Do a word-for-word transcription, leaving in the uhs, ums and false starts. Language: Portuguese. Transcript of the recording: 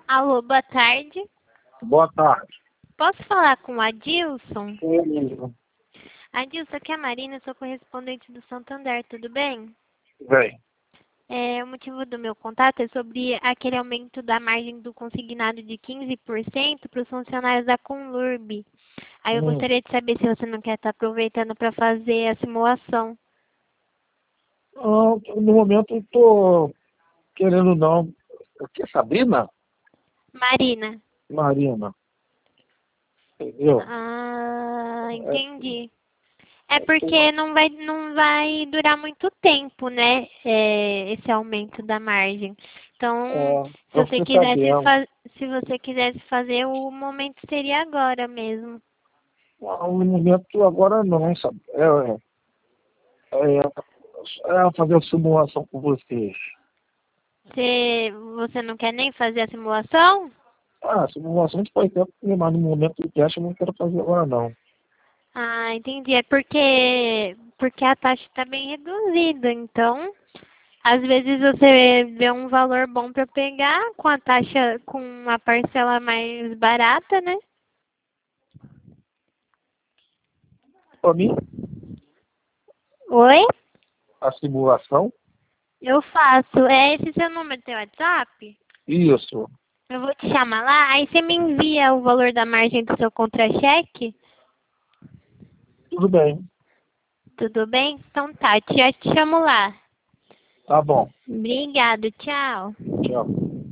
Alô, boa tarde. Boa tarde. Posso falar com o Adilson? É mesmo. Adilson, aqui é a Marina, sou correspondente do Santander, tudo bem? Bem, É, o motivo do meu contato é sobre aquele aumento da margem do consignado de quinze por cento para os funcionários da Conlurb. Aí eu hum, gostaria de saber se você não quer estar aproveitando para fazer a simulação. não, no momento eu tô querendo não. O que, Sabrina? Marina. Marina, entendeu? Ah, É, entendi. É é, tô- porque não vai, não vai durar muito tempo, né? É, esse aumento da margem. Então, é, se eu você fiquei quisesse, sabendo. fa- se você quisesse fazer, o momento seria agora mesmo. Não, no momento agora não, sabe? É, é, é, é fazer a simulação com vocês. Você, você não quer nem fazer a simulação? Ah, simulação a gente pode ter, mas no momento do teste eu não quero fazer agora não. Ah, entendi. É porque, porque a taxa está bem reduzida. Então, às vezes você vê um valor bom para pegar com a taxa, com uma parcela mais barata, né? Para mim, Oi? a simulação, Eu faço. É esse seu número do WhatsApp? isso, Eu vou te chamar lá, aí você me envia o valor da margem do seu contra-cheque? tudo bem, Tudo bem? Então tá, eu te, eu te chamo lá. tá bom, Obrigado, tchau. tchau.